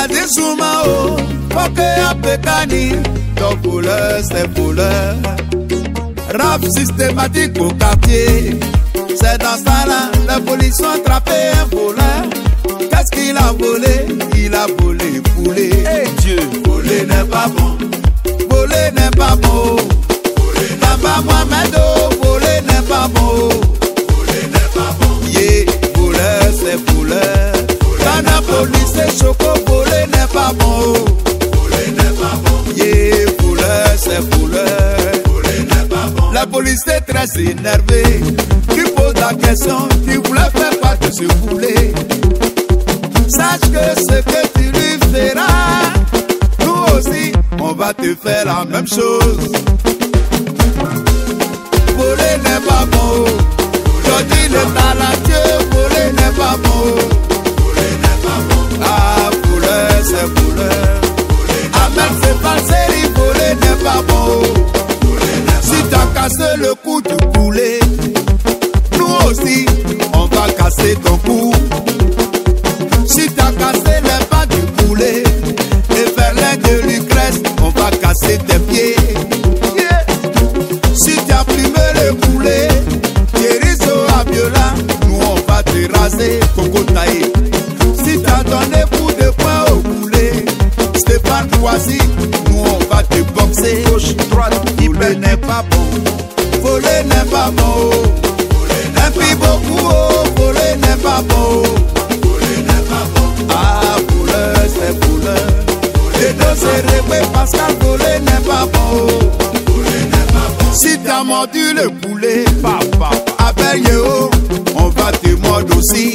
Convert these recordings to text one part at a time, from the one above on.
Soumao, Foke Apekani, ton voleur, c'est voleur. Rap systématique au quartier. C'est dans ça là, la police a attrapé un voleur. Qu'est-ce qu'il a volé? Il a volé poulet. Hey Dieu, voler n'est pas bon. Voler n'est pas bon. Voler n'est pas Mohamed, voler n'est pas bon. Voler n'est pas bon. Yeah, voleur, c'est voleur. Quand la police est choco, voler n'est pas bon. Voler n'est pas bon. Yeah, voleur, c'est voleur. Voler n'est pas bon. La police est très énervée. Tu poses la question, tu voulais faire quoi de ce poulet? Sache que ce que tu lui feras, nous aussi, on va te faire la même chose. Voler n'est pas bon. Je dis le talentueux, voler n'est pas bon. Ah, voleur, c'est voleur. Amen, c'est falsérie, voler n'est pas bon. Si t'as cassé le cou du poulet, nous aussi, on va casser ton cou. Si t'as cassé les pas du poulet, et Berlin de Lucrèce, on va casser tes pieds. Yeah. Si t'as plumé le poulet, Thierry Abiola, nous on va te raser, Coco Taï. Si t'as donné coup de poing au poulet, Stéphane Kouassi, nous on va te boxer. Gauche, droite, voler n'est pas bon. Voler n'est pas bon. Un puis beaucoup, voler n'est pas bon. Voler n'est pas bon. Ah, voleur, c'est voleur. Les deux c'est réglé, Pascal, voler n'est pas bon. Voler n'est pas bon. Si t'as mordu le poulet, papa, avec Yého, on va te mordre aussi.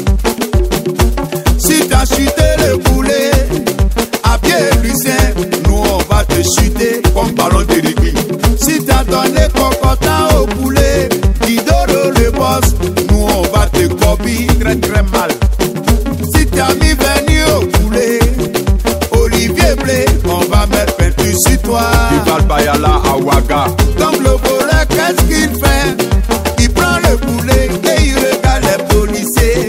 Si t'as chuté le poulet, à pied Lucien, nous on va te chuter comme ballon de rugby. Si t'as donné cocotin au poulet, Guidoro le boss, nous on va te copier très très mal. Si t'as mis venu au poulet, Olivier Blé, on va mettre peinture sur toi. Ival Bayala à Ouaga. Donc le voleur, qu'est-ce qu'il fait? Il prend le poulet et il regarde les policiers.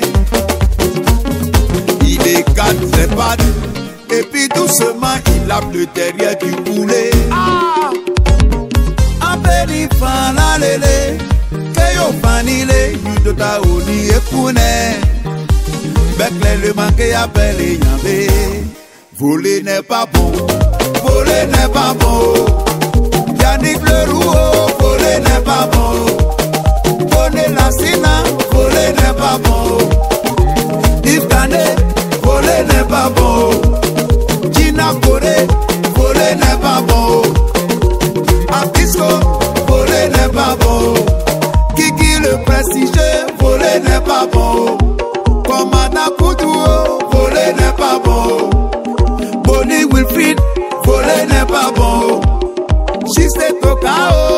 Ses pattes, et puis doucement il lave le derrière du poulet. Ah! Apeni fana lele, keyo fanile, yudota oni epune. Bekle le manque appelle yambe. Voler n'est pas bon, voler n'est pas bon. Yannick Leroux, voler n'est pas bon. Bonnet la Sina, voler n'est pas bon. Yves Canet, voler n'est pas bon. Gina Corée, voler n'est pas bon. Abisco, voler n'est pas bon. Kiki le prestigieux, voler n'est pas bon. Commandant Koudou, voler n'est pas bon. Bonnie Wilfried, voler n'est pas bon. Chiste Tokao,